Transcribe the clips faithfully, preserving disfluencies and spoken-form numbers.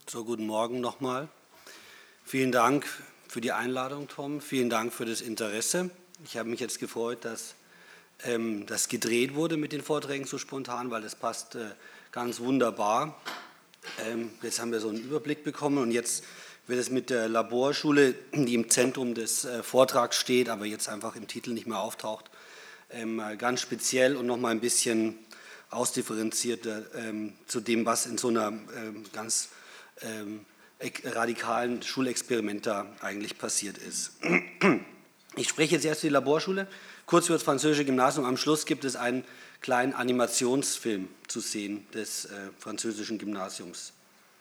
So, guten Morgen nochmal. Vielen Dank für die Einladung, Tom. Vielen Dank für das Interesse. Ich habe mich jetzt gefreut, dass ähm, das gedreht wurde mit den Vorträgen so spontan, weil das passt äh, ganz wunderbar. Ähm, jetzt haben wir so einen Überblick bekommen und jetzt wird es mit der Laborschule, die im Zentrum des äh, Vortrags steht, aber jetzt einfach im Titel nicht mehr auftaucht, ähm, ganz speziell und nochmal ein bisschen ausdifferenzierter ähm, zu dem, was in so einer ähm, ganz ähm, radikalen Schulexperiment da eigentlich passiert ist. Ich spreche jetzt erst über die Laborschule, kurz über das französische Gymnasium. Am Schluss gibt es einen kleinen Animationsfilm zu sehen des äh, französischen Gymnasiums.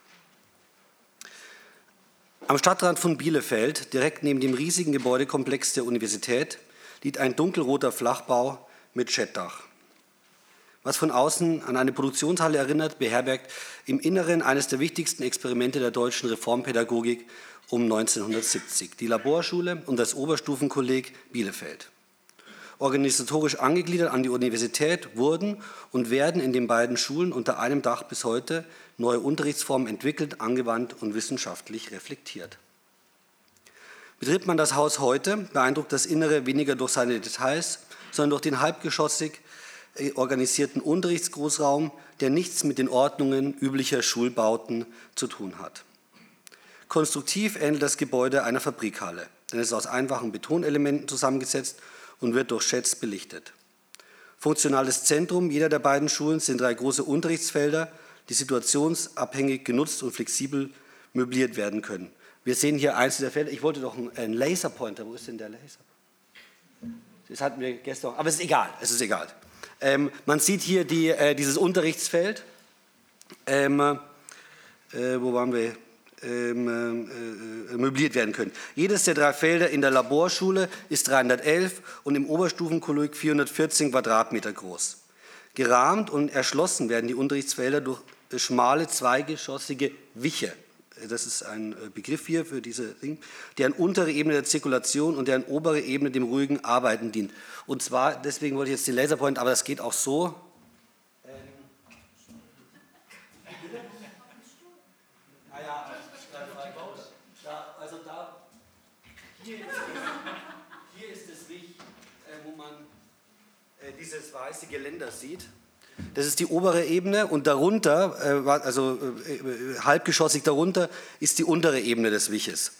Am Stadtrand von Bielefeld, direkt neben dem riesigen Gebäudekomplex der Universität, liegt ein dunkelroter Flachbau mit Schettdach. Was von außen an eine Produktionshalle erinnert, beherbergt im Inneren eines der wichtigsten Experimente der deutschen Reformpädagogik um neunzehnhundertsiebzig, die Laborschule und das Oberstufenkolleg Bielefeld. Organisatorisch angegliedert an die Universität wurden und werden in den beiden Schulen unter einem Dach bis heute neue Unterrichtsformen entwickelt, angewandt und wissenschaftlich reflektiert. Betritt man das Haus heute, beeindruckt das Innere weniger durch seine Details, sondern durch den halbgeschossig organisierten Unterrichtsgroßraum, der nichts mit den Ordnungen üblicher Schulbauten zu tun hat. Konstruktiv ähnelt das Gebäude einer Fabrikhalle, denn es ist aus einfachen Betonelementen zusammengesetzt und wird durch Schätz belichtet. Funktionales Zentrum jeder der beiden Schulen sind drei große Unterrichtsfelder, die situationsabhängig genutzt und flexibel möbliert werden können. Wir sehen hier eins der Felder. Ich wollte doch einen Laserpointer. Wo ist denn der Laser? Das hatten wir gestern. Aber es ist egal. Es ist egal. Ähm, man sieht hier die, äh, dieses Unterrichtsfeld. Ähm, äh, wo waren wir? Ähm, äh, möbliert werden können. Jedes der drei Felder in der Laborschule ist dreihundertelf und im Oberstufenkolleg vierhundertvierzehn Quadratmeter groß. Gerahmt und erschlossen werden die Unterrichtsfelder durch schmale, zweigeschossige Wiche. Das ist ein Begriff hier für diese Dinge, deren untere Ebene der Zirkulation und deren obere Ebene dem ruhigen Arbeiten dient. Und zwar, deswegen wollte ich jetzt den Laserpoint, aber das geht auch so. Ähm, ah ja, da, also da, hier, hier ist das Licht, äh, wo man äh, dieses weiße Geländer sieht. Das ist die obere Ebene und darunter, äh, also äh, halbgeschossig darunter, ist die untere Ebene des Wiches.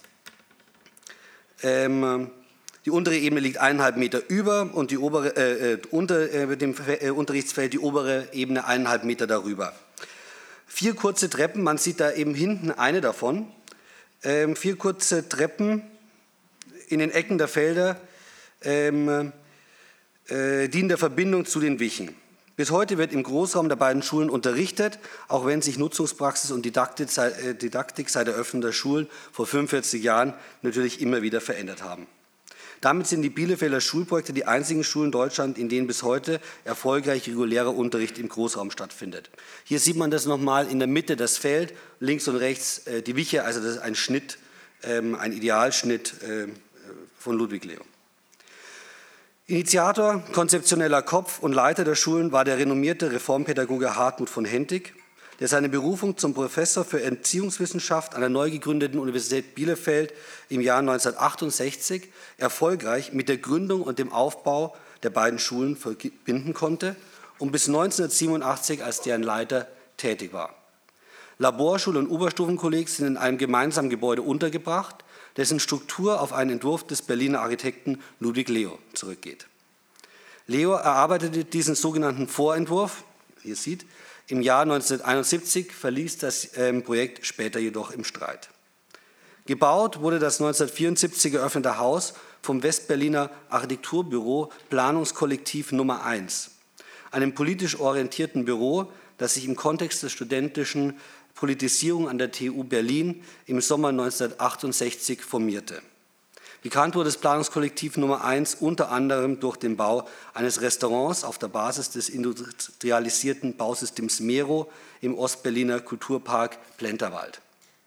Ähm, die untere Ebene liegt eineinhalb Meter über und die obere, äh, unter äh, dem äh, Unterrichtsfeld die obere Ebene eineinhalb Meter darüber. Vier kurze Treppen, man sieht da eben hinten eine davon. Ähm, vier kurze Treppen in den Ecken der Felder ähm, äh, dienen der Verbindung zu den Wichen. Bis heute wird im Großraum der beiden Schulen unterrichtet, auch wenn sich Nutzungspraxis und Didaktik seit der Eröffnung der Schulen vor fünfundvierzig Jahren natürlich immer wieder verändert haben. Damit sind die Bielefelder Schulprojekte die einzigen Schulen in Deutschland, in denen bis heute erfolgreich regulärer Unterricht im Großraum stattfindet. Hier sieht man das nochmal in der Mitte, das Feld, links und rechts die Wiche, also das ist ein Schnitt, ein Idealschnitt von Ludwig Leo. Initiator, konzeptioneller Kopf und Leiter der Schulen war der renommierte Reformpädagoge Hartmut von Hentig, der seine Berufung zum Professor für Erziehungswissenschaft an der neu gegründeten Universität Bielefeld im Jahr neunzehnhundertachtundsechzig erfolgreich mit der Gründung und dem Aufbau der beiden Schulen verbinden konnte und bis neunzehnhundertsiebenundachtzig als deren Leiter tätig war. Laborschule und Oberstufenkolleg sind in einem gemeinsamen Gebäude untergebracht, dessen Struktur auf einen Entwurf des Berliner Architekten Ludwig Leo zurückgeht. Leo erarbeitete diesen sogenannten Vorentwurf, ihr seht, im Jahr neunzehnhunderteinundsiebzig, verließ das ähm, Projekt später jedoch im Streit. Gebaut wurde das neunzehnhundertvierundsiebzig eröffnete Haus vom Westberliner Architekturbüro Planungskollektiv Nummer eins, einem politisch orientierten Büro, das sich im Kontext der studentischen Politisierung an der T U Berlin im Sommer neunzehnhundertachtundsechzig formierte. Bekannt wurde das Planungskollektiv Nummer eins unter anderem durch den Bau eines Restaurants auf der Basis des industrialisierten Bausystems Mero im Ostberliner Kulturpark Plenterwald.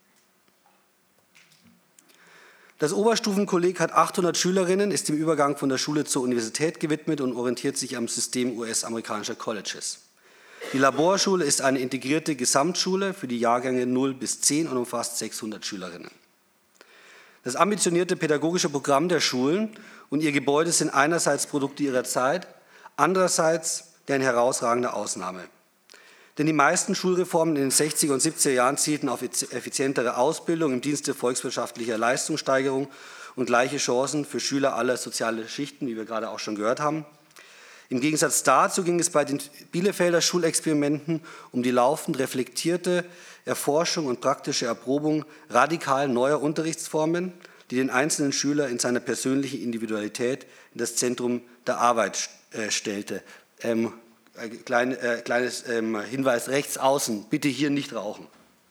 Das Oberstufenkolleg hat achthundert Schülerinnen, ist im Übergang von der Schule zur Universität gewidmet und orientiert sich am System U S-amerikanischer Colleges. Die Laborschule ist eine integrierte Gesamtschule für die Jahrgänge null bis zehn und umfasst sechshundert Schülerinnen. Das ambitionierte pädagogische Programm der Schulen und ihr Gebäude sind einerseits Produkte ihrer Zeit, andererseits deren herausragende Ausnahme. Denn die meisten Schulreformen in den sechziger und siebziger Jahren zielten auf effizientere Ausbildung im Dienste volkswirtschaftlicher Leistungssteigerung und gleiche Chancen für Schüler aller sozialen Schichten, wie wir gerade auch schon gehört haben. Im Gegensatz dazu ging es bei den Bielefelder Schulexperimenten um die laufend reflektierte Erforschung und praktische Erprobung radikal neuer Unterrichtsformen, die den einzelnen Schüler in seiner persönlichen Individualität in das Zentrum der Arbeit äh, stellte. Ähm, klein, äh, kleines ähm, Hinweis rechts außen, bitte hier nicht rauchen.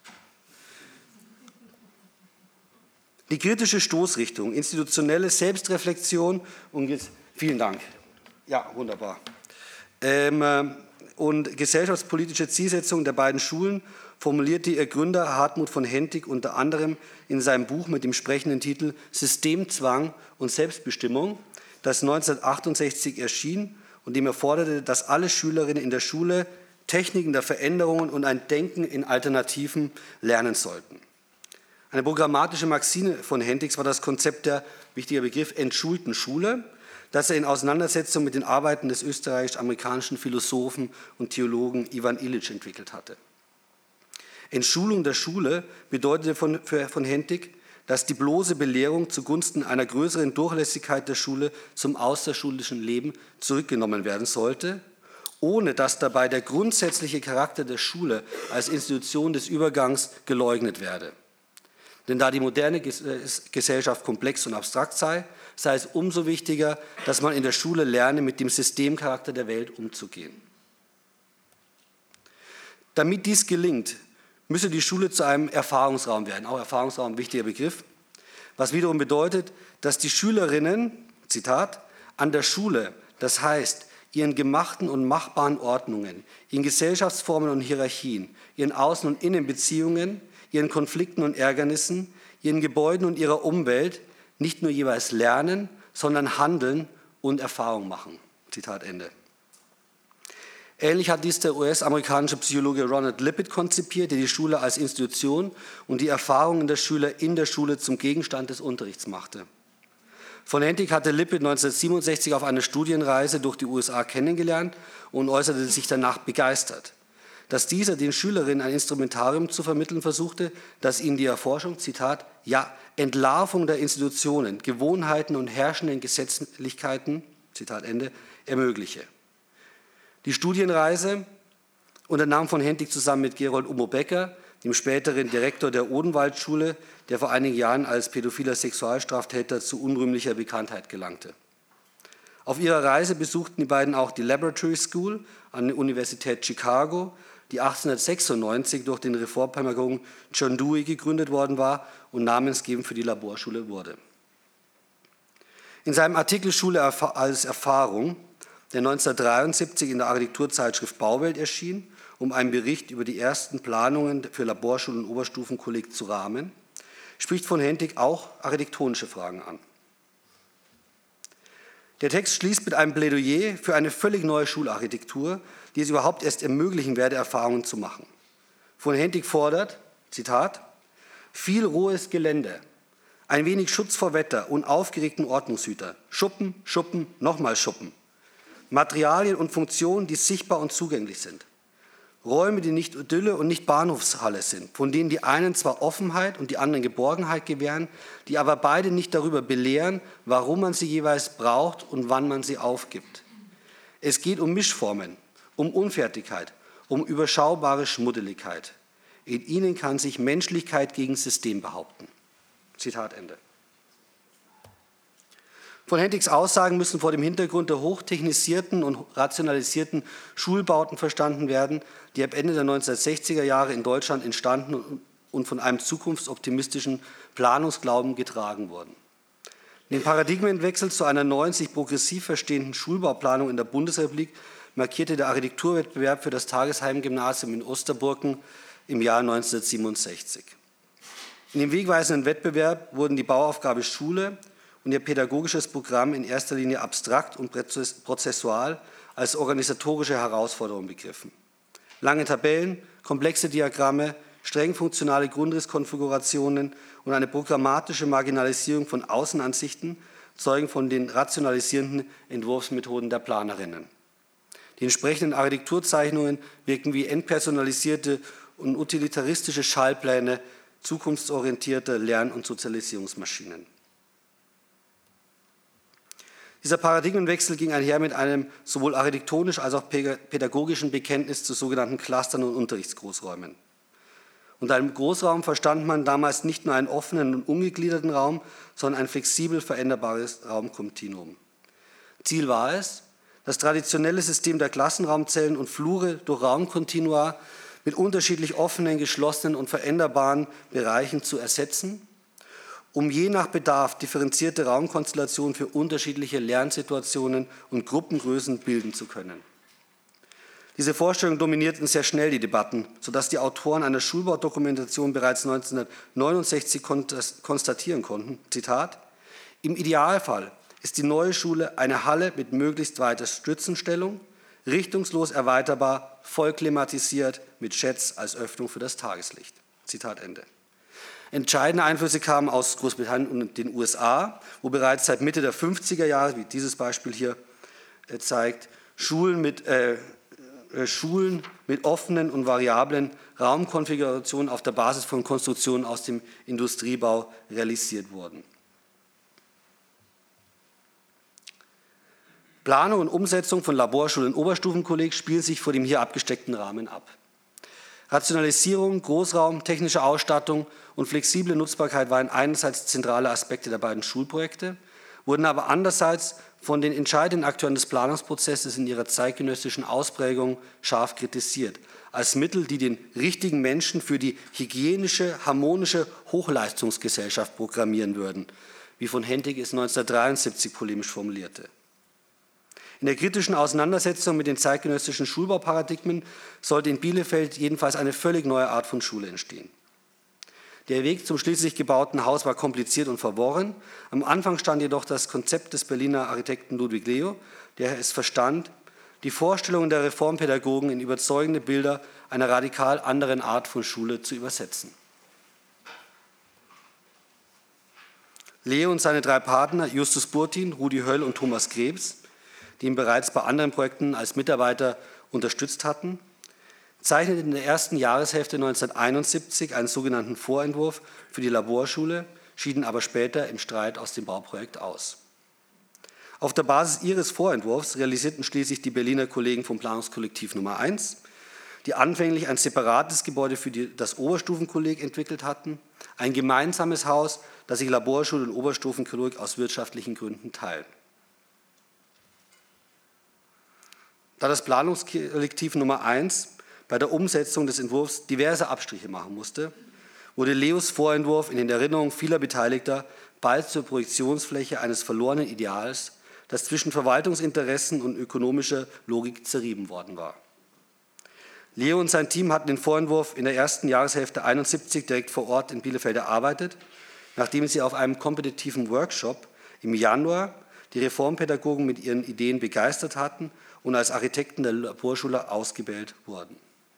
Die kritische Stoßrichtung, institutionelle Selbstreflexion und vielen Dank. Ja, wunderbar. Ähm, und gesellschaftspolitische Zielsetzung der beiden Schulen formulierte ihr Gründer Hartmut von Hentig unter anderem in seinem Buch mit dem sprechenden Titel Systemzwang und Selbstbestimmung, das neunzehnhundertachtundsechzig erschien und dem er forderte, dass alle Schülerinnen in der Schule Techniken der Veränderungen und ein Denken in Alternativen lernen sollten. Eine programmatische Maxime von Hentigs war das Konzept der, wichtiger Begriff, entschulten Schule, das er in Auseinandersetzung mit den Arbeiten des österreichisch-amerikanischen Philosophen und Theologen Ivan Illich entwickelt hatte. Entschulung der Schule bedeutete von, für, von Hentig, dass die bloße Belehrung zugunsten einer größeren Durchlässigkeit der Schule zum außerschulischen Leben zurückgenommen werden sollte, ohne dass dabei der grundsätzliche Charakter der Schule als Institution des Übergangs geleugnet werde. Denn da die moderne Gesellschaft komplex und abstrakt sei, sei es umso wichtiger, dass man in der Schule lerne, mit dem Systemcharakter der Welt umzugehen. Damit dies gelingt, müsse die Schule zu einem Erfahrungsraum werden, auch Erfahrungsraum, wichtiger Begriff, was wiederum bedeutet, dass die Schülerinnen, Zitat, an der Schule, das heißt, ihren gemachten und machbaren Ordnungen, ihren Gesellschaftsformen und Hierarchien, ihren Außen- und Innenbeziehungen, ihren Konflikten und Ärgernissen, ihren Gebäuden und ihrer Umwelt nicht nur jeweils lernen, sondern handeln und Erfahrung machen. Zitat Ende. Ähnlich hat dies der U S-amerikanische Psychologe Ronald Lippitt konzipiert, der die Schule als Institution und die Erfahrungen der Schüler in der Schule zum Gegenstand des Unterrichts machte. Von Hentig hatte Lippitt neunzehnhundertsiebenundsechzig auf einer Studienreise durch die U S A kennengelernt und äußerte sich danach begeistert, dass dieser den Schülerinnen ein Instrumentarium zu vermitteln versuchte, das ihnen die Erforschung, Zitat, ja, Entlarvung der Institutionen, Gewohnheiten und herrschenden Gesetzlichkeiten, Zitat Ende, ermögliche. Die Studienreise unternahm von Hentig zusammen mit Gerold Ummo-Becker, dem späteren Direktor der Odenwaldschule, der vor einigen Jahren als pädophiler Sexualstraftäter zu unrühmlicher Bekanntheit gelangte. Auf ihrer Reise besuchten die beiden auch die Laboratory School an der Universität Chicago, die achtzehnhundertsechsundneunzig durch den Reformpädagogen John Dewey gegründet worden war und namensgebend für die Laborschule wurde. In seinem Artikel Schule als Erfahrung, der neunzehnhundertdreiundsiebzig in der Architekturzeitschrift Bauwelt erschien, um einen Bericht über die ersten Planungen für Laborschulen und Oberstufenkolleg zu rahmen, spricht von Hentig auch architektonische Fragen an. Der Text schließt mit einem Plädoyer für eine völlig neue Schularchitektur, die es überhaupt erst ermöglichen werde, Erfahrungen zu machen. Von Hentig fordert, Zitat, viel rohes Gelände, ein wenig Schutz vor Wetter und aufgeregten Ordnungshüter, Schuppen, Schuppen, nochmal Schuppen, Materialien und Funktionen, die sichtbar und zugänglich sind, Räume, die nicht Idylle und nicht Bahnhofshalle sind, von denen die einen zwar Offenheit und die anderen Geborgenheit gewähren, die aber beide nicht darüber belehren, warum man sie jeweils braucht und wann man sie aufgibt. Es geht um Mischformen, um Unfertigkeit, um überschaubare Schmuddeligkeit. In ihnen kann sich Menschlichkeit gegen System behaupten. Zitat Ende. Von Hentigs Aussagen müssen vor dem Hintergrund der hochtechnisierten und rationalisierten Schulbauten verstanden werden, die ab Ende der neunzehnhundertsechziger Jahre in Deutschland entstanden und von einem zukunftsoptimistischen Planungsglauben getragen wurden. Den Paradigmenwechsel zu einer neuen, sich progressiv verstehenden Schulbauplanung in der Bundesrepublik markierte der Architekturwettbewerb für das Tagesheim-Gymnasium in Osterburken im Jahr neunzehnhundertsiebenundsechzig. In dem wegweisenden Wettbewerb wurden die Bauaufgabe Schule und ihr pädagogisches Programm in erster Linie abstrakt und prozessual als organisatorische Herausforderung begriffen. Lange Tabellen, komplexe Diagramme, streng funktionale Grundrisskonfigurationen und eine programmatische Marginalisierung von Außenansichten zeugen von den rationalisierenden Entwurfsmethoden der Planerinnen. Die entsprechenden Architekturzeichnungen wirken wie entpersonalisierte und utilitaristische Schallpläne zukunftsorientierter Lern- und Sozialisierungsmaschinen. Dieser Paradigmenwechsel ging einher mit einem sowohl architektonisch als auch pädagogischen Bekenntnis zu sogenannten Clustern und Unterrichtsgroßräumen. Unter einem Großraum verstand man damals nicht nur einen offenen und ungegliederten Raum, sondern ein flexibel veränderbares Raumkontinuum. Ziel war es, das traditionelle System der Klassenraumzellen und Flure durch Raumkontinua mit unterschiedlich offenen, geschlossenen und veränderbaren Bereichen zu ersetzen, um je nach Bedarf differenzierte Raumkonstellationen für unterschiedliche Lernsituationen und Gruppengrößen bilden zu können. Diese Vorstellungen dominierten sehr schnell die Debatten, sodass die Autoren einer Schulbaudokumentation bereits neunzehnhundertneunundsechzig konstatieren konnten, Zitat, im Idealfall ist die neue Schule eine Halle mit möglichst weiter Stützenstellung, richtungslos erweiterbar, voll klimatisiert, mit Sheds als Öffnung für das Tageslicht. Zitat Ende. Entscheidende Einflüsse kamen aus Großbritannien und den U S A, wo bereits seit Mitte der fünfziger Jahre, wie dieses Beispiel hier zeigt, Schulen mit, äh, Schulen mit offenen und variablen Raumkonfigurationen auf der Basis von Konstruktionen aus dem Industriebau realisiert wurden. Planung und Umsetzung von Laborschule und Oberstufenkolleg spielt sich vor dem hier abgesteckten Rahmen ab. Rationalisierung, Großraum, technische Ausstattung und flexible Nutzbarkeit waren einerseits zentrale Aspekte der beiden Schulprojekte, wurden aber andererseits von den entscheidenden Akteuren des Planungsprozesses in ihrer zeitgenössischen Ausprägung scharf kritisiert, als Mittel, die den richtigen Menschen für die hygienische, harmonische Hochleistungsgesellschaft programmieren würden, wie von Hentig es neunzehnhundertdreiundsiebzig polemisch formulierte. In der kritischen Auseinandersetzung mit den zeitgenössischen Schulbauparadigmen sollte in Bielefeld jedenfalls eine völlig neue Art von Schule entstehen. Der Weg zum schließlich gebauten Haus war kompliziert und verworren. Am Anfang stand jedoch das Konzept des Berliner Architekten Ludwig Leo, der es verstand, die Vorstellungen der Reformpädagogen in überzeugende Bilder einer radikal anderen Art von Schule zu übersetzen. Leo und seine drei Partner, Justus Burtin, Rudi Höll und Thomas Krebs, die ihn bereits bei anderen Projekten als Mitarbeiter unterstützt hatten, zeichneten in der ersten Jahreshälfte neunzehnhunderteinundsiebzig einen sogenannten Vorentwurf für die Laborschule, schieden aber später im Streit aus dem Bauprojekt aus. Auf der Basis ihres Vorentwurfs realisierten schließlich die Berliner Kollegen vom Planungskollektiv Nummer eins, die anfänglich ein separates Gebäude für die, das Oberstufenkolleg entwickelt hatten, ein gemeinsames Haus, das sich Laborschule und Oberstufenkolleg aus wirtschaftlichen Gründen teilen. Da das Planungskollektiv Nummer eins bei der Umsetzung des Entwurfs diverse Abstriche machen musste, wurde Leos Vorentwurf in den Erinnerungen vieler Beteiligter bald zur Projektionsfläche eines verlorenen Ideals, das zwischen Verwaltungsinteressen und ökonomischer Logik zerrieben worden war. Leo und sein Team hatten den Vorentwurf in der ersten Jahreshälfte einundsiebzig direkt vor Ort in Bielefeld erarbeitet, nachdem sie auf einem kompetitiven Workshop im Januar die Reformpädagogen mit ihren Ideen begeistert hatten und als Architekten der Laborschule ausgewählt wurden.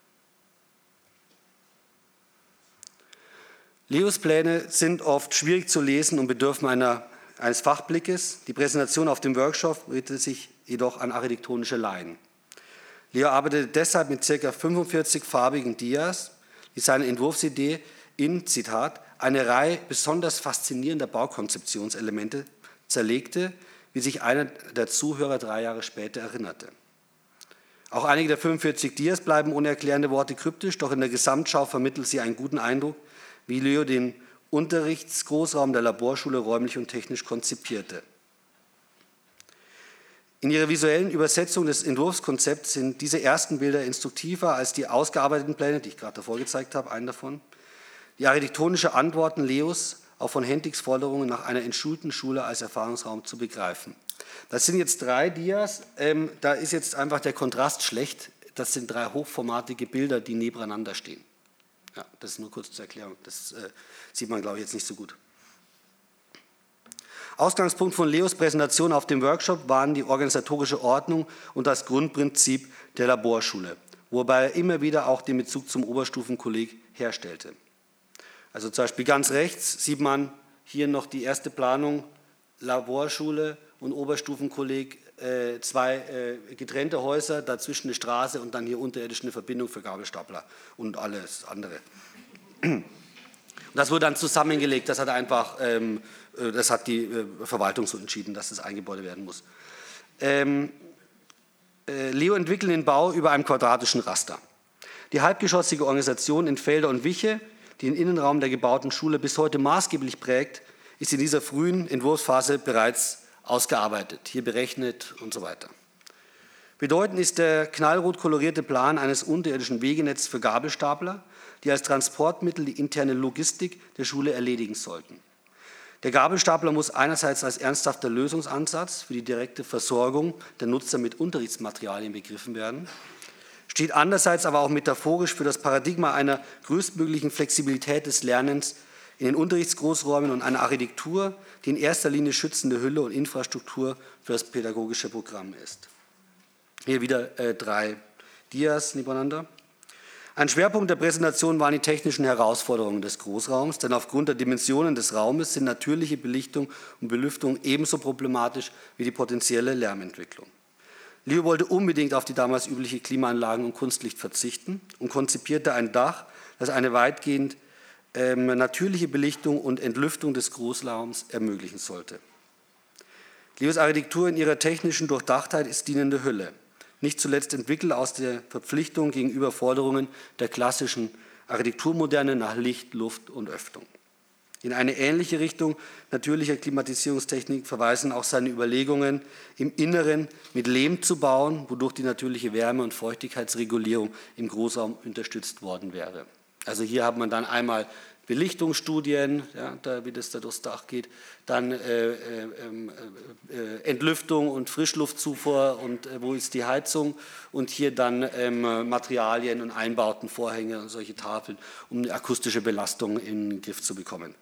Leos Pläne sind oft schwierig zu lesen und bedürfen einer, eines Fachblickes. Die Präsentation auf dem Workshop richtete sich jedoch an architektonische Laien. Leo arbeitete deshalb mit ca. fünfundvierzig farbigen Dias, die seine Entwurfsidee in, Zitat, eine Reihe besonders faszinierender Baukonzeptionselemente zerlegte, wie sich einer der Zuhörer drei Jahre später erinnerte. Auch einige der fünfundvierzig Dias bleiben ohne erklärende Worte kryptisch, doch in der Gesamtschau vermittelt sie einen guten Eindruck, wie Leo den Unterrichtsgroßraum der Laborschule räumlich und technisch konzipierte. In ihrer visuellen Übersetzung des Entwurfskonzepts sind diese ersten Bilder instruktiver als die ausgearbeiteten Pläne, die ich gerade davor gezeigt habe, einen davon. Die architektonische Antworten Leos auch von Hentigs Forderungen nach einer entschulten Schule als Erfahrungsraum zu begreifen. Das sind jetzt drei Dias, ähm, da ist jetzt einfach der Kontrast schlecht. Das sind drei hochformatige Bilder, die nebeneinander stehen. Ja, das ist nur kurz zur Erklärung, das äh, sieht man, glaube ich, jetzt nicht so gut. Ausgangspunkt von Leos Präsentation auf dem Workshop waren die organisatorische Ordnung und das Grundprinzip der Laborschule, wobei er immer wieder auch den Bezug zum Oberstufenkolleg herstellte. Also zum Beispiel ganz rechts sieht man hier noch die erste Planung, Laborschule und Oberstufenkolleg, äh, zwei äh, getrennte Häuser, dazwischen eine Straße und dann hier unterirdisch eine Verbindung für Gabelstapler und alles andere. Und das wurde dann zusammengelegt, das hat einfach, ähm, das hat die äh, Verwaltung so entschieden, dass das eingebaut werden muss. Ähm, äh, Leo entwickelt den Bau über einem quadratischen Raster. Die halbgeschossige Organisation in Felder und Wiche, die den Innenraum der gebauten Schule bis heute maßgeblich prägt, ist in dieser frühen Entwurfsphase bereits ausgearbeitet, hier berechnet und so weiter. Bedeutend ist der knallrot kolorierte Plan eines unterirdischen Wegenetzes für Gabelstapler, die als Transportmittel die interne Logistik der Schule erledigen sollten. Der Gabelstapler muss einerseits als ernsthafter Lösungsansatz für die direkte Versorgung der Nutzer mit Unterrichtsmaterialien begriffen werden, steht andererseits aber auch metaphorisch für das Paradigma einer größtmöglichen Flexibilität des Lernens in den Unterrichtsgroßräumen und einer Architektur, die in erster Linie schützende Hülle und Infrastruktur für das pädagogische Programm ist. Hier wieder äh, drei Dias nebeneinander. Ein Schwerpunkt der Präsentation waren die technischen Herausforderungen des Großraums, denn aufgrund der Dimensionen des Raumes sind natürliche Belichtung und Belüftung ebenso problematisch wie die potenzielle Lärmentwicklung. Leo wollte unbedingt auf die damals übliche Klimaanlagen und Kunstlicht verzichten und konzipierte ein Dach, das eine weitgehend ähm, natürliche Belichtung und Entlüftung des Großraums ermöglichen sollte. Leos Architektur in ihrer technischen Durchdachtheit ist dienende Hülle, nicht zuletzt entwickelt aus der Verpflichtung gegenüber Forderungen der klassischen Architekturmoderne nach Licht, Luft und Öffnung. In eine ähnliche Richtung natürlicher Klimatisierungstechnik verweisen auch seine Überlegungen, im Inneren mit Lehm zu bauen, wodurch die natürliche Wärme- und Feuchtigkeitsregulierung im Großraum unterstützt worden wäre. Also hier hat man dann einmal Belichtungsstudien, ja, da, wie das da durchs Dach geht, dann äh, äh, äh, Entlüftung und Frischluftzufuhr und äh, wo ist die Heizung und hier dann ähm, Materialien und Einbauten, Vorhänge und solche Tafeln, um eine akustische Belastung in den Griff zu bekommen.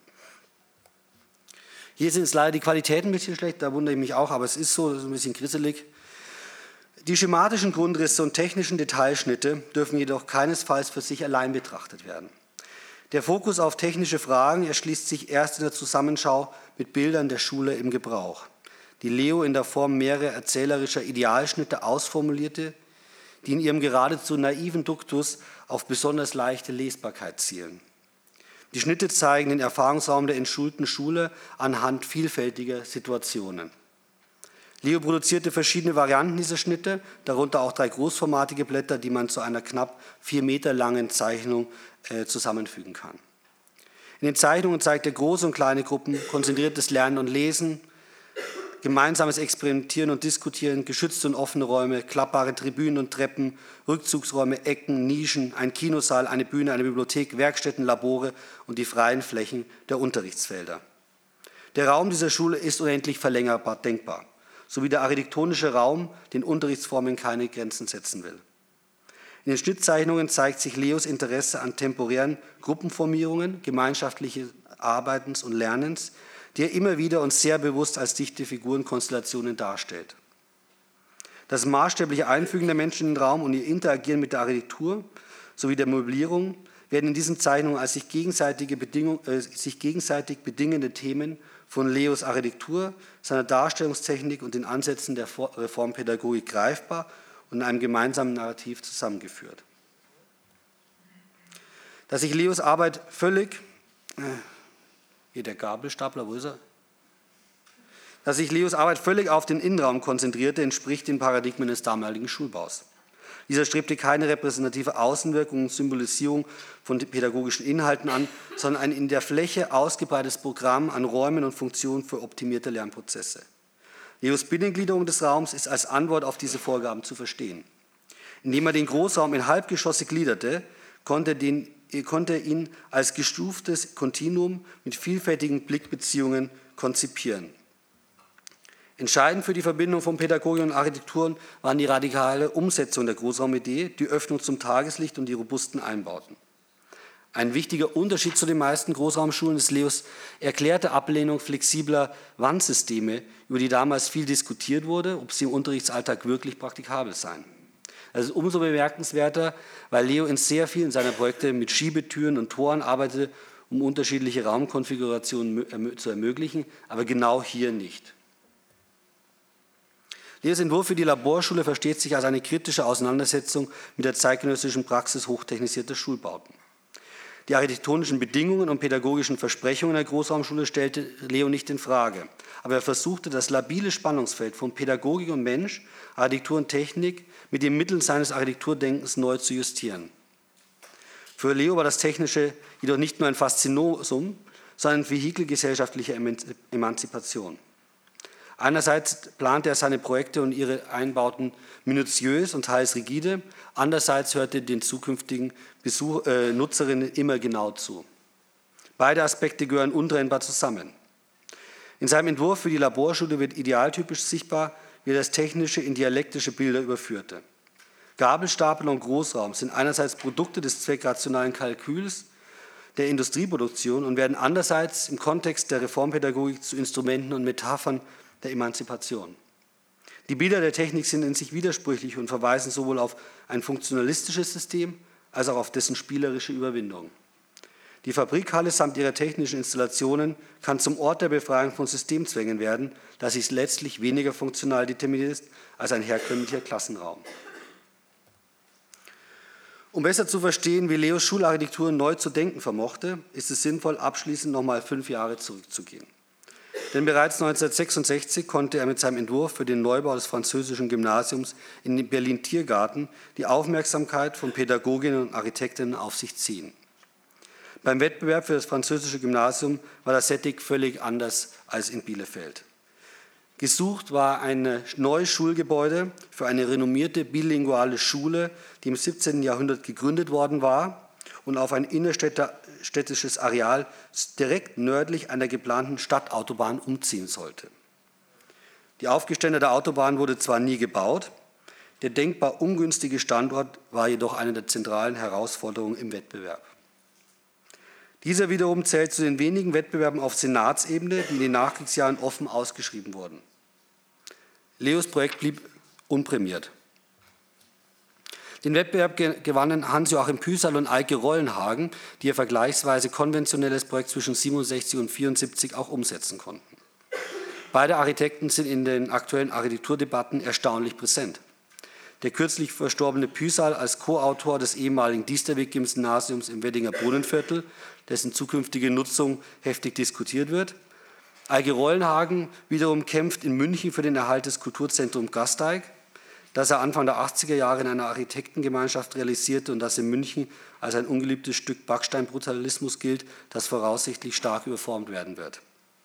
Hier sind es leider die Qualitäten ein bisschen schlecht, da wundere ich mich auch, aber es ist so, das ist ein bisschen grisselig. Die schematischen Grundrisse und technischen Detailschnitte dürfen jedoch keinesfalls für sich allein betrachtet werden. Der Fokus auf technische Fragen erschließt sich erst in der Zusammenschau mit Bildern der Schule im Gebrauch, die Leo in der Form mehrerer erzählerischer Idealschnitte ausformulierte, die in ihrem geradezu naiven Duktus auf besonders leichte Lesbarkeit zielen. Die Schnitte zeigen den Erfahrungsraum der entschulten Schule anhand vielfältiger Situationen. Leo produzierte verschiedene Varianten dieser Schnitte, darunter auch drei großformatige Blätter, die man zu einer knapp vier Meter langen Zeichnung äh, zusammenfügen kann. In den Zeichnungen zeigt er große und kleine Gruppen, konzentriertes Lernen und Lesen, gemeinsames Experimentieren und Diskutieren, geschützte und offene Räume, klappbare Tribünen und Treppen, Rückzugsräume, Ecken, Nischen, ein Kinosaal, eine Bühne, eine Bibliothek, Werkstätten, Labore und die freien Flächen der Unterrichtsfelder. Der Raum dieser Schule ist unendlich verlängerbar denkbar, sowie der architektonische Raum, den Unterrichtsformen keine Grenzen setzen will. In den Schnittzeichnungen zeigt sich Leos Interesse an temporären Gruppenformierungen, gemeinschaftlichen Arbeitens und Lernens, die er immer wieder und sehr bewusst als dichte Figurenkonstellationen darstellt. Das maßstäbliche Einfügen der Menschen in den Raum und ihr Interagieren mit der Architektur sowie der Möblierung werden in diesen Zeichnungen als sich, gegenseitige Bedingung, äh, sich gegenseitig bedingende Themen von Leos Architektur, seiner Darstellungstechnik und den Ansätzen der Reformpädagogik greifbar und in einem gemeinsamen Narrativ zusammengeführt. Dass sich Leos Arbeit völlig, äh, hier der Gabelstapler, wo ist er? Dass sich Leos Arbeit völlig auf den Innenraum konzentrierte, entspricht den Paradigmen des damaligen Schulbaus. Dieser strebte keine repräsentative Außenwirkung und Symbolisierung von pädagogischen Inhalten an, sondern ein in der Fläche ausgebreitetes Programm an Räumen und Funktionen für optimierte Lernprozesse. Leos Binnengliederung des Raums ist als Antwort auf diese Vorgaben zu verstehen. Indem er den Großraum in Halbgeschosse gliederte, konnte, den, konnte er ihn als gestuftes Kontinuum mit vielfältigen Blickbeziehungen konzipieren. Entscheidend für die Verbindung von Pädagogik und Architekturen waren die radikale Umsetzung der Großraumidee, die Öffnung zum Tageslicht und die robusten Einbauten. Ein wichtiger Unterschied zu den meisten Großraumschulen ist Leos erklärte Ablehnung flexibler Wandsysteme, über die damals viel diskutiert wurde, ob sie im Unterrichtsalltag wirklich praktikabel seien. Das ist umso bemerkenswerter, weil Leo in sehr vielen seiner Projekte mit Schiebetüren und Toren arbeitete, um unterschiedliche Raumkonfigurationen zu ermöglichen, aber genau hier nicht. Leos Entwurf für die Laborschule versteht sich als eine kritische Auseinandersetzung mit der zeitgenössischen Praxis hochtechnisierter Schulbauten. Die architektonischen Bedingungen und pädagogischen Versprechungen der Großraumschule stellte Leo nicht in Frage, aber er versuchte, das labile Spannungsfeld von Pädagogik und Mensch, Architektur und Technik mit den Mitteln seines Architekturdenkens neu zu justieren. Für Leo war das Technische jedoch nicht nur ein Faszinosum, sondern ein Vehikel gesellschaftlicher Emanzipation. Einerseits plante er seine Projekte und ihre Einbauten minutiös und teils rigide, andererseits hörte er den zukünftigen Besuch, äh, Nutzerinnen immer genau zu. Beide Aspekte gehören untrennbar zusammen. In seinem Entwurf für die Laborschule wird idealtypisch sichtbar, wie er das Technische in dialektische Bilder überführte. Gabelstapel und Großraum sind einerseits Produkte des zweckrationalen Kalküls der Industrieproduktion und werden andererseits im Kontext der Reformpädagogik zu Instrumenten und Metaphern der Emanzipation. Die Bilder der Technik sind in sich widersprüchlich und verweisen sowohl auf ein funktionalistisches System als auch auf dessen spielerische Überwindung. Die Fabrikhalle samt ihrer technischen Installationen kann zum Ort der Befreiung von Systemzwängen werden, da sie letztlich weniger funktional determiniert ist als ein herkömmlicher Klassenraum. Um besser zu verstehen, wie Leos Schularchitektur neu zu denken vermochte, ist es sinnvoll, abschließend noch mal fünf Jahre zurückzugehen. Denn bereits neunzehnhundertsechsundsechzig konnte er mit seinem Entwurf für den Neubau des französischen Gymnasiums in Berlin-Tiergarten die Aufmerksamkeit von Pädagoginnen und Architektinnen auf sich ziehen. Beim Wettbewerb für das französische Gymnasium war das Setting völlig anders als in Bielefeld. Gesucht war ein neues Schulgebäude für eine renommierte bilinguale Schule, die im siebzehnten Jahrhundert gegründet worden war und auf ein innerstädtisches Areal direkt nördlich einer geplanten Stadtautobahn umziehen sollte. Die aufgeständete Autobahn wurde zwar nie gebaut, der denkbar ungünstige Standort war jedoch eine der zentralen Herausforderungen im Wettbewerb. Dieser wiederum zählt zu den wenigen Wettbewerben auf Senatsebene, die in den Nachkriegsjahren offen ausgeschrieben wurden. Leos Projekt blieb unprämiert. Den Wettbewerb gewannen Hans-Joachim Püsal und Eike Rollenhagen, die ihr vergleichsweise konventionelles Projekt zwischen siebenundsechzig und vierundsiebzig auch umsetzen konnten. Beide Architekten sind in den aktuellen Architekturdebatten erstaunlich präsent. Der kürzlich verstorbene Püsal als Co-Autor des ehemaligen Diesterweg-Gymnasiums im Weddinger Brunnenviertel, dessen zukünftige Nutzung heftig diskutiert wird. Eike Rollenhagen wiederum kämpft in München für den Erhalt des Kulturzentrums Gasteig, das er Anfang der achtziger Jahre in einer Architektengemeinschaft realisierte und das in München als ein ungeliebtes Stück Backsteinbrutalismus gilt, das voraussichtlich stark überformt werden wird.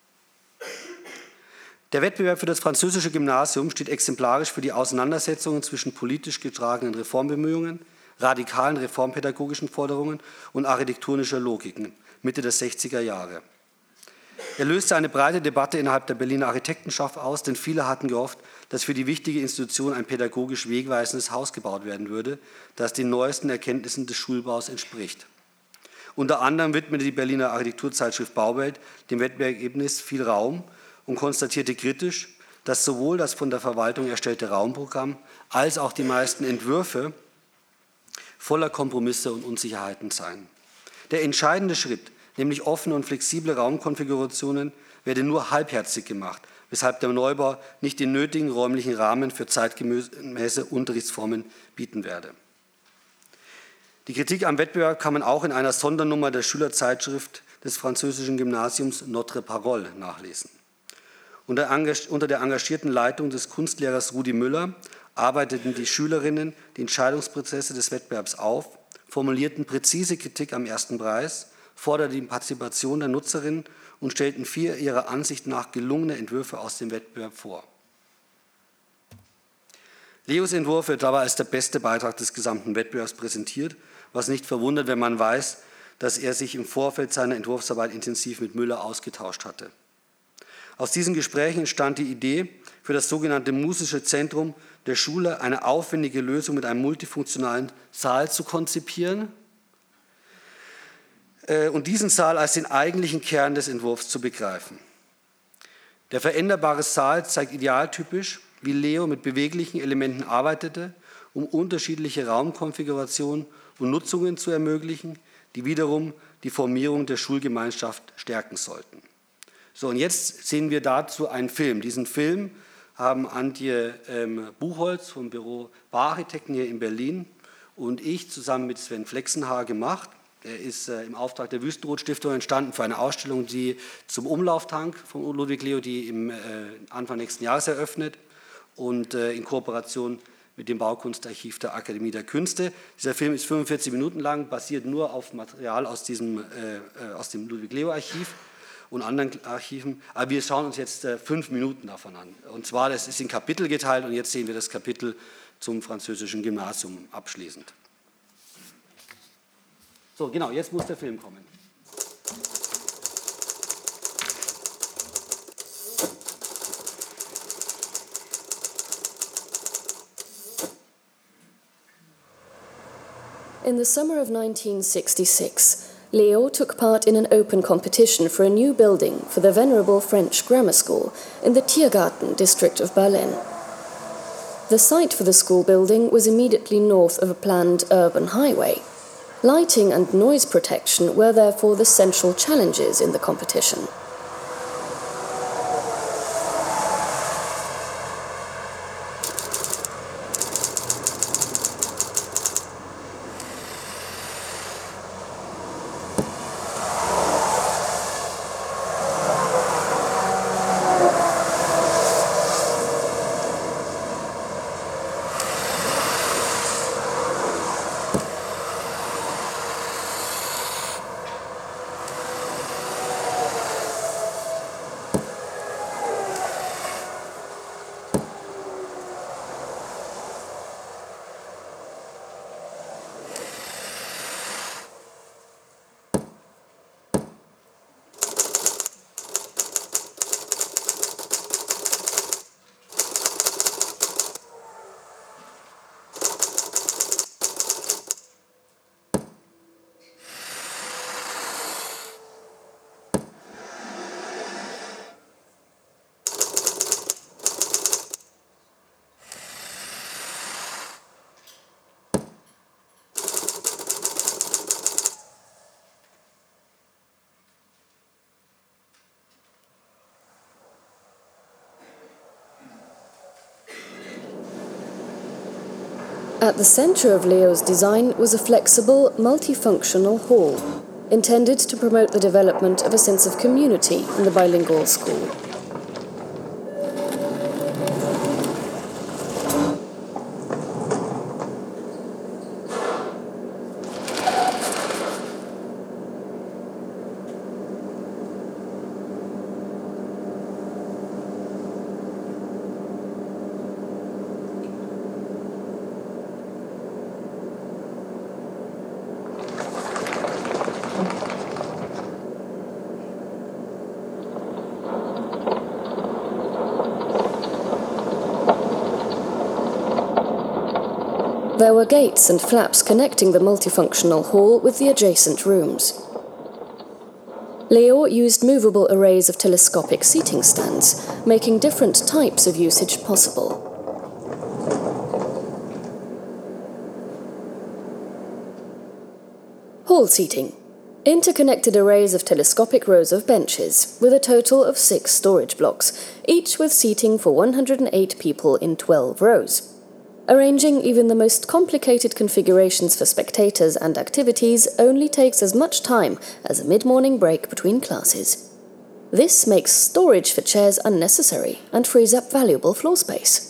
Der Wettbewerb für das französische Gymnasium steht exemplarisch für die Auseinandersetzungen zwischen politisch getragenen Reformbemühungen, radikalen reformpädagogischen Forderungen und architektonischer Logiken Mitte der sechziger Jahre. Er löste eine breite Debatte innerhalb der Berliner Architektenschaft aus, denn viele hatten gehofft, dass für die wichtige Institution ein pädagogisch wegweisendes Haus gebaut werden würde, das den neuesten Erkenntnissen des Schulbaus entspricht. Unter anderem widmete die Berliner Architekturzeitschrift Bauwelt dem Wettbewerbsergebnis viel Raum und konstatierte kritisch, dass sowohl das von der Verwaltung erstellte Raumprogramm als auch die meisten Entwürfe voller Kompromisse und Unsicherheiten seien. Der entscheidende Schritt, nämlich offene und flexible Raumkonfigurationen, werde nur halbherzig gemacht, weshalb der Neubau nicht den nötigen räumlichen Rahmen für zeitgemäße Unterrichtsformen bieten werde. Die Kritik am Wettbewerb kann man auch in einer Sondernummer der Schülerzeitschrift des französischen Gymnasiums Notre Parole nachlesen. Unter der engagierten Leitung des Kunstlehrers Rudi Müller arbeiteten die Schülerinnen die Entscheidungsprozesse des Wettbewerbs auf, formulierten präzise Kritik am ersten Preis, forderten die Partizipation der Nutzerinnen und stellten vier ihrer Ansicht nach gelungene Entwürfe aus dem Wettbewerb vor. Leos Entwurf wird dabei als der beste Beitrag des gesamten Wettbewerbs präsentiert, was nicht verwundert, wenn man weiß, dass er sich im Vorfeld seiner Entwurfsarbeit intensiv mit Müller ausgetauscht hatte. Aus diesen Gesprächen entstand die Idee, für das sogenannte musische Zentrum der Schule eine aufwendige Lösung mit einem multifunktionalen Saal zu konzipieren und diesen Saal als den eigentlichen Kern des Entwurfs zu begreifen. Der veränderbare Saal zeigt idealtypisch, wie Leo mit beweglichen Elementen arbeitete um unterschiedliche Raumkonfigurationen und Nutzungen zu ermöglichen, die wiederum die Formierung der Schulgemeinschaft stärken sollten. So, und jetzt sehen wir dazu einen Film. Diesen Film haben Antje ähm, Buchholz vom Büro Bauarchitekten hier in Berlin und ich zusammen mit Sven Flexenhaar gemacht. Er ist äh, im Auftrag der Wüstenrot-Stiftung entstanden für eine Ausstellung, die zum Umlauftank von Ludwig Leo, die im äh, Anfang nächsten Jahres eröffnet und äh, in Kooperation mit dem Baukunstarchiv der Akademie der Künste. Dieser Film ist fünfundvierzig Minuten lang, basiert nur auf Material aus, diesem, äh, aus dem Ludwig-Leo-Archiv und anderen Archiven. Aber wir schauen uns jetzt äh, fünf Minuten davon an. Und zwar, das ist in Kapitel geteilt und jetzt sehen wir das Kapitel zum französischen Gymnasium abschließend. So, genau, jetzt muss der Film kommen. In the summer of nineteen sixty-six, Leo took part in an open competition for a new building for the venerable French grammar school in the Tiergarten district of Berlin. The site for the school building was immediately north of a planned urban highway. Lighting and noise protection were therefore the central challenges in the competition. At the center of Leo's design was a flexible, multifunctional hall, intended to promote the development of a sense of community in the bilingual school. There were gates and flaps connecting the multifunctional hall with the adjacent rooms. Leo used movable arrays of telescopic seating stands, making different types of usage possible. Hall seating. Interconnected arrays of telescopic rows of benches, with a total of six storage blocks, each with seating for one hundred eight people in twelve rows. Arranging even the most complicated configurations for spectators and activities only takes as much time as a mid-morning break between classes. This makes storage for chairs unnecessary and frees up valuable floor space.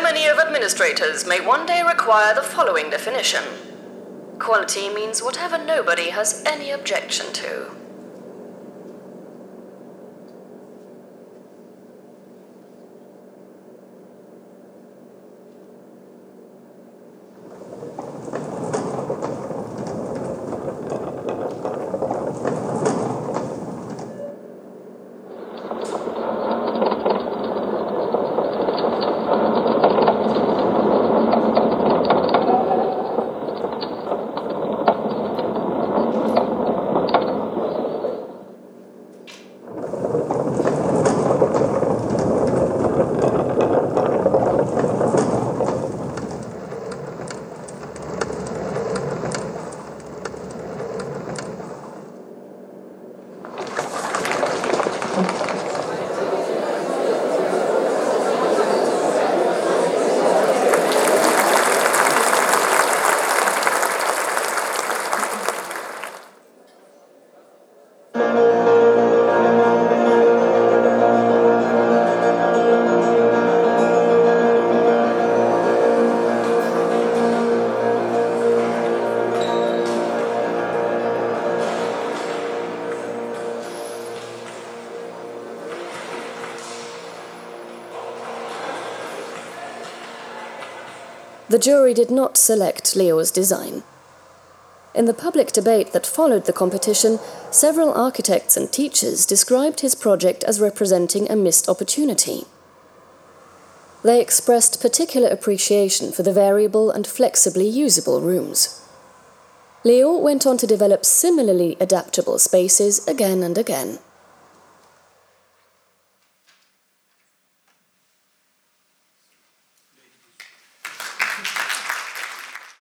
many of administrators may one day require the following definition. Quality means whatever nobody has any objection to. The jury did not select Leo's design. In the public debate that followed the competition, several architects and teachers described his project as representing a missed opportunity. They expressed particular appreciation for the variable and flexibly usable rooms. Leo went on to develop similarly adaptable spaces again and again.